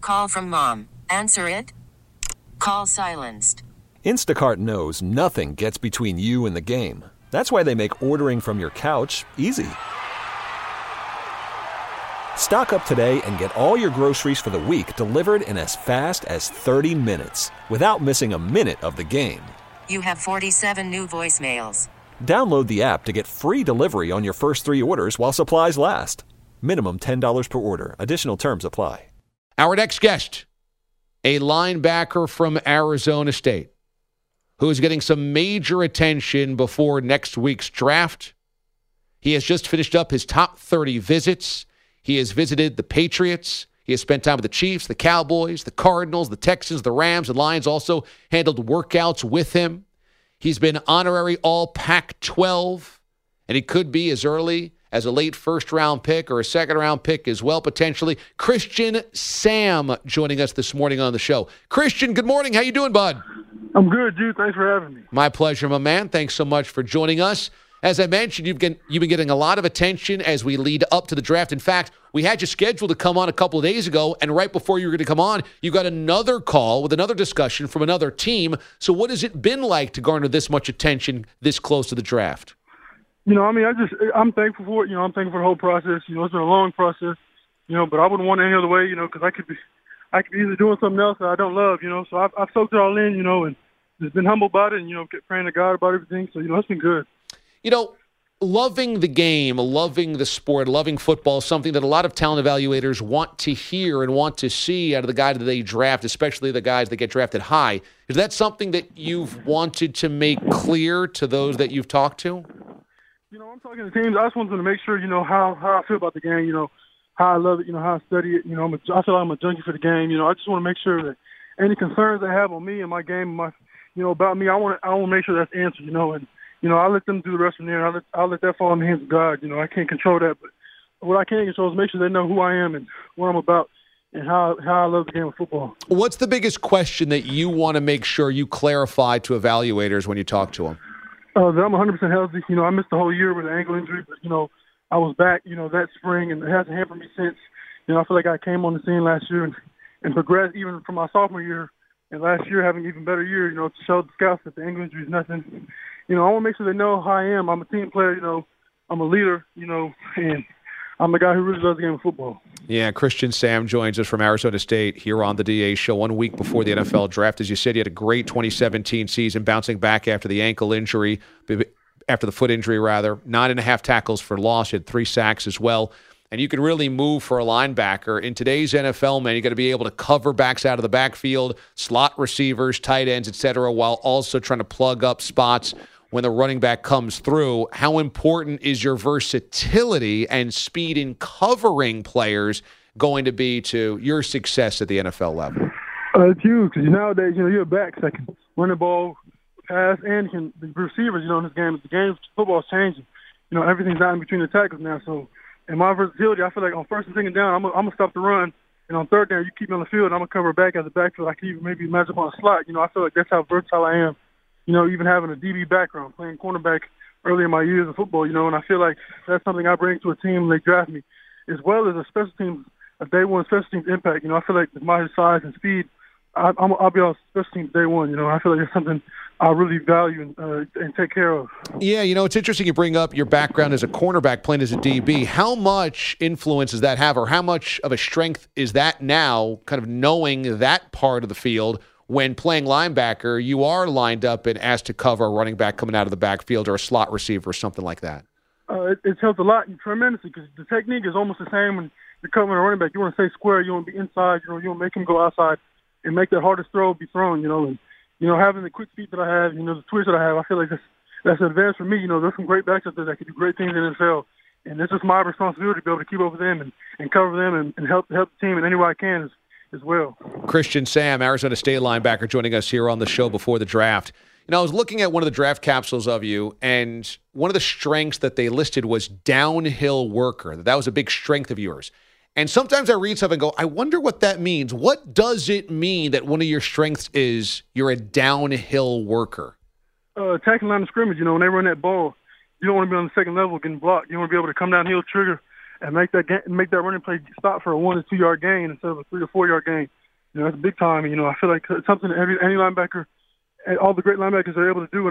Call from mom. Answer it. Call silenced. Instacart knows nothing gets between you and the game. That's why they make ordering from your couch easy. Stock up today and get all your groceries for the week delivered in as fast as 30 minutes without missing a minute of the game. You have 47 new voicemails. Download the app to get free delivery on your first 3 orders while supplies last. Minimum $10 per order. Additional terms apply. Our next guest, a linebacker from Arizona State, who is getting some major attention before next week's draft. He has just finished up his top 30 visits. He has visited the Patriots. He has spent time with the Chiefs, the Cowboys, the Cardinals, the Texans, the Rams, and Lions. Also handled workouts with him. He's been honorary All-Pac-12, and he could be as early as a late first-round pick or a second-round pick as well, potentially. Christian Sam joining us this morning on the show. Christian, good morning. How you doing, bud? I'm good, dude. Thanks for having me. My pleasure, my man. Thanks so much for joining us. As I mentioned, you've been getting a lot of attention as we lead up to the draft. In fact, we had you scheduled to come on a couple of days ago, and right before you were going to come on, you got another call with another discussion from another team. So what has it been like to garner this much attention this close to the draft? I'm thankful for it. I'm thankful for the whole process. It's been a long process, but I wouldn't want it any other way, because I could be either doing something else that I don't love, So I've soaked it all in, and just been humble about it and, kept praying to God about everything. So, it's been good. Loving the game, loving the sport, loving football is something that a lot of talent evaluators want to hear and want to see out of the guy that they draft, especially the guys that get drafted high. Is that something that you've wanted to make clear to those that you've talked to? I'm talking to teams. I just wanted to make sure, how I feel about the game, how I love it, how I study it. I feel like I'm a junkie for the game. I just want to make sure that any concerns they have on me and my game, about me, I want to make sure that's answered, and I'll let them do the rest from there. I'll let that fall in the hands of God. I can't control that, but what I can control is make sure they know who I am and what I'm about and how I love the game of football. What's the biggest question that you want to make sure you clarify to evaluators when you talk to them? That I'm 100% healthy. I missed the whole year with an ankle injury, but, I was back, that spring, and it hasn't hampered me since. I feel like I came on the scene last year and progressed even from my sophomore year, and last year having an even better year, to show the scouts that the ankle injury is nothing. I want to make sure they know how I am. I'm a team player, I'm a leader, and I'm the guy who really loves the game of football. Yeah, Christian Sam joins us from Arizona State here on the DA Show 1 week before the NFL draft. As you said, he had a great 2017 season, bouncing back after the ankle injury, after the foot injury, rather. 9.5 tackles for loss. He had 3 sacks as well. And you can really move for a linebacker. In today's NFL, man, you got to be able to cover backs out of the backfield, slot receivers, tight ends, etc., while also trying to plug up spots when the running back comes through. How important is your versatility and speed in covering players going to be to your success at the NFL level? It's huge because nowadays, you have backs that can run the ball, pass, and can be receivers, in this game. The game of football is changing. Everything's out in between the tackles now. So, in my versatility, I feel like on first and second down, I'm going to stop the run. And on third down, you keep me on the field, I'm going to cover back as a backfield. I can even maybe match up on a slot. I feel like that's how versatile I am. Even having a DB background, playing cornerback early in my years of football, and I feel like that's something I bring to a team when they draft me, as well as a special teams, a day one special teams impact. I feel like with my size and speed, I'll be on special teams day one. I feel like it's something I really value and take care of. Yeah, it's interesting you bring up your background as a cornerback playing as a DB. How much influence does that have, or how much of a strength is that now, kind of knowing that part of the field? When playing linebacker, you are lined up and asked to cover a running back coming out of the backfield or a slot receiver or something like that. It's helped a lot tremendously because the technique is almost the same when you're covering a running back. You want to stay square. You want to be inside. You want to make him go outside and make that hardest throw be thrown, And, having the quick feet that I have, the twitch that I have, I feel like that's an advantage for me. There's some great backs out there that can do great things in the NFL. And it's just my responsibility to be able to keep up with them and cover them and help the team in any way I can as well. Christian Sam, Arizona State linebacker, joining us here on the show before the draft. I was looking at one of the draft capsules of you, and one of the strengths that they listed was downhill worker. That was a big strength of yours. And sometimes I read something and go, I wonder what that means. What does it mean that one of your strengths is you're a downhill worker? Attacking line of scrimmage, when they run that ball, you don't want to be on the second level getting blocked. You want to be able to come downhill, trigger and make that running play stop for a 1 to 2 yard gain instead of a 3 to 4 yard gain. You know, that's big time. You know, I feel like it's something that any linebacker, all the great linebackers are able to do, and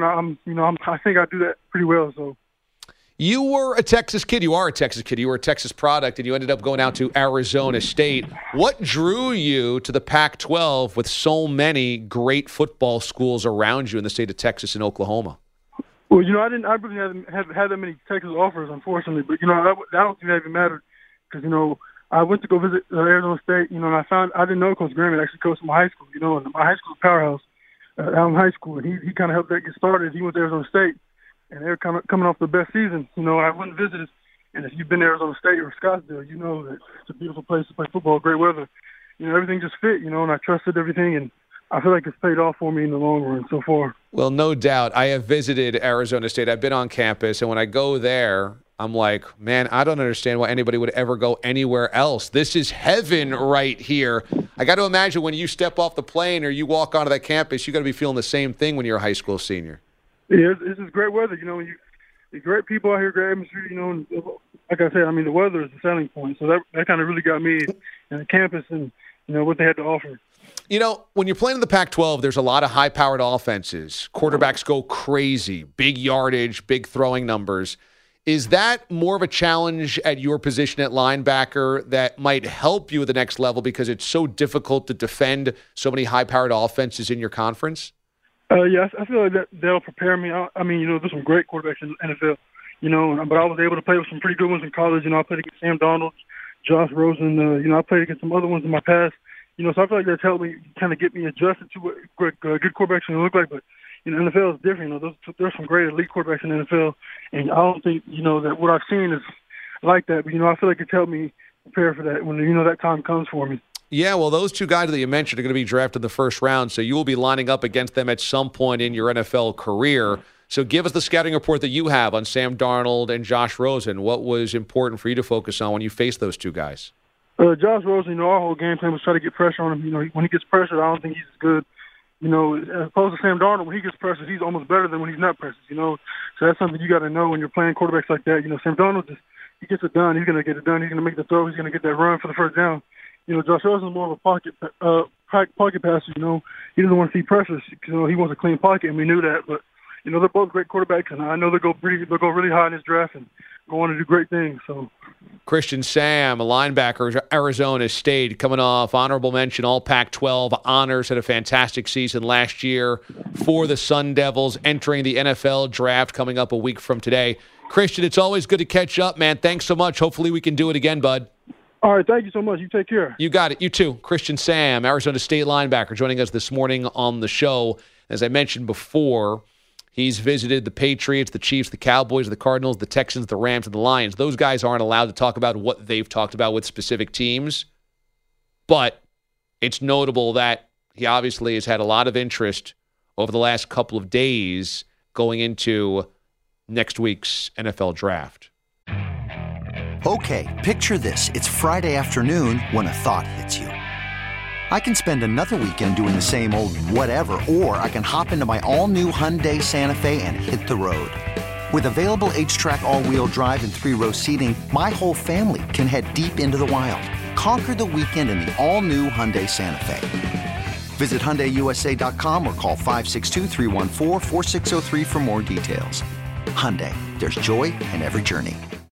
I think I do that pretty well. So. You were a Texas kid. You are a Texas kid. You were a Texas product, and you ended up going out to Arizona State. What drew you to the Pac-12 with so many great football schools around you in the state of Texas and Oklahoma? Well, you know, I really haven't had that many Texas offers, unfortunately. But, you know, I don't think that even mattered because, you know, I went to go visit Arizona State, you know, and I didn't know Coach Graham had actually coached my high school, you know, and my high school was Powerhouse, Allen High School, and he kind of helped that get started. He went to Arizona State, and they were coming off the best season. You know, I went and visited, and if you've been to Arizona State or Scottsdale, you know that it's a beautiful place to play football, great weather. You know, everything just fit, you know, and I trusted everything, and I feel like it's paid off for me in the long run so far. Well, no doubt. I have visited Arizona State. I've been on campus, and when I go there, I'm like, man, I don't understand why anybody would ever go anywhere else. This is heaven right here. I got to imagine when you step off the plane or you walk onto that campus, you got to be feeling the same thing when you're a high school senior. Yeah, it's just great weather. You know, the great people out here, great atmosphere, you know, and like I said, I mean, the weather is the selling point. So that kind of really got me in the campus and, you know, what they had to offer. You know, when you're playing in the Pac-12, there's a lot of high-powered offenses. Quarterbacks go crazy, big yardage, big throwing numbers. Is that more of a challenge at your position at linebacker that might help you at the next level because it's so difficult to defend so many high-powered offenses in your conference? Yeah, I feel like that'll prepare me. I mean, you know, there's some great quarterbacks in the NFL, you know, but I was able to play with some pretty good ones in college. You know, I played against Sam Darnold, Josh Rosen. You know, I played against some other ones in my past. You know, so I feel like that's helped me kind of get me adjusted to what good quarterbacks can look like. But, you know, NFL is different. You know, there's some great elite quarterbacks in the NFL, and I don't think, you know, that what I've seen is like that. But, you know, I feel like it's helped me prepare for that when, you know, that time comes for me. Yeah, well, those two guys that you mentioned are going to be drafted in the first round, so you will be lining up against them at some point in your NFL career. So give us the scouting report that you have on Sam Darnold and Josh Rosen. What was important for you to focus on when you faced those two guys? Josh Rosen, you know, our whole game plan was try to get pressure on him. You know, when he gets pressured, I don't think he's as good. You know, as opposed to Sam Darnold, when he gets pressured, he's almost better than when he's not pressured, you know. So that's something you got to know when you're playing quarterbacks like that. You know, Sam Darnold, he gets it done. He's going to get it done. He's going to make the throw. He's going to get that run for the first down. You know, Josh Rosen is more of a pocket passer, you know. He doesn't want to see pressures. You know, he wants a clean pocket, and we knew that. But, you know, they're both great quarterbacks, and I know they'll go really high in this draft and go on to do great things. So, Christian Sam, a linebacker, Arizona State, coming off honorable mention, all Pac-12 honors, had a fantastic season last year for the Sun Devils, entering the NFL draft coming up a week from today. Christian, it's always good to catch up, man. Thanks so much. Hopefully we can do it again, bud. All right, thank you so much. You take care. You got it. You too. Christian Sam, Arizona State linebacker, joining us this morning on the show. As I mentioned before, he's visited the Patriots, the Chiefs, the Cowboys, the Cardinals, the Texans, the Rams, and the Lions. Those guys aren't allowed to talk about what they've talked about with specific teams, but it's notable that he obviously has had a lot of interest over the last couple of days going into next week's NFL draft. Okay, picture this. It's Friday afternoon when a thought hits you. I can spend another weekend doing the same old whatever, or I can hop into my all-new Hyundai Santa Fe and hit the road. With available H-Track all-wheel drive and 3-row seating, my whole family can head deep into the wild. Conquer the weekend in the all-new Hyundai Santa Fe. Visit HyundaiUSA.com or call 562-314-4603 for more details. Hyundai, there's joy in every journey.